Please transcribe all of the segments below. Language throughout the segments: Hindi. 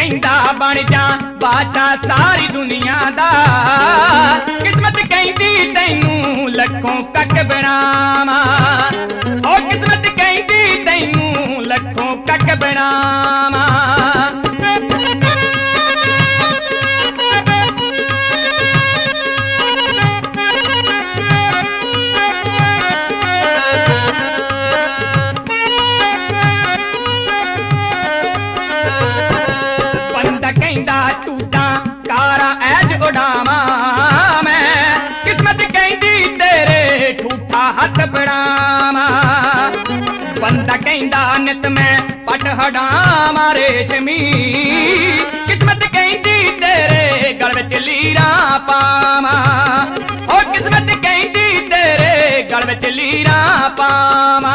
कहंदा बन जा बादशाह सारी दुनिया दा, किस्मत कहंदी तैनू लखों कक बनावा, ओ किस्मत कहंदी तैनू लखों कक बनावा। हथ बढ़ावा बंदा कहंदा नित मैं पट हडावा रेशमी, किस्मत कहंदी तेरे गल विच लीरा पावा, ओ किस्मत कहंदी तेरे गल विच लीरा पावा।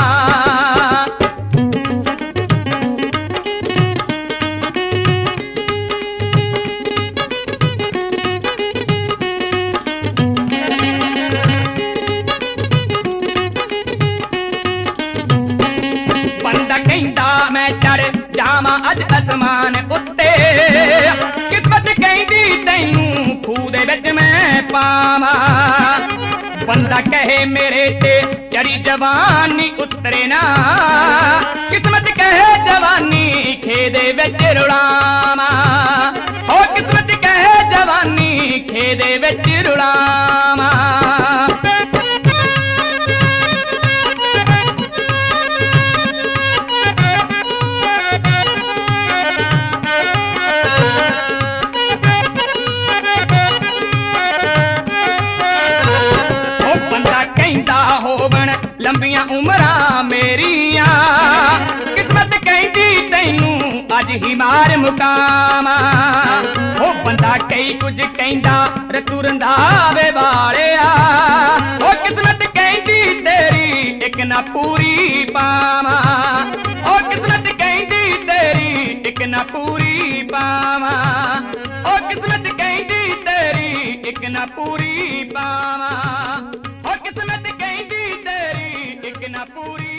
अज आसमान उत्ते किस्मत कहंदी तैनू खूह दे विच मैं पावा, बंदा कहे मेरे ते चढ़ी जवानी उतरे ना, किस्मत कहे जवानी खे दे विच रुलावा, ओ किस्मत कहे जवानी खे दे विच रुलावा। लंबियां उमरां मेरिया, किस्मत कहंदी तैनू अज ही मार मुकामा, ओ बंदा कई कुछ कहंदा रतू रंधावे वालिया, ओ किस्मत कहंदी तेरी एक ना पूरी पावा, ओ किस्मत कहंदी तेरी एक ना पूरी पावा, ओ किस्मत कहंदी तेरी एक ना पूरी पावा, ओ किस्मत कहंदी तेरी एक ना पूरी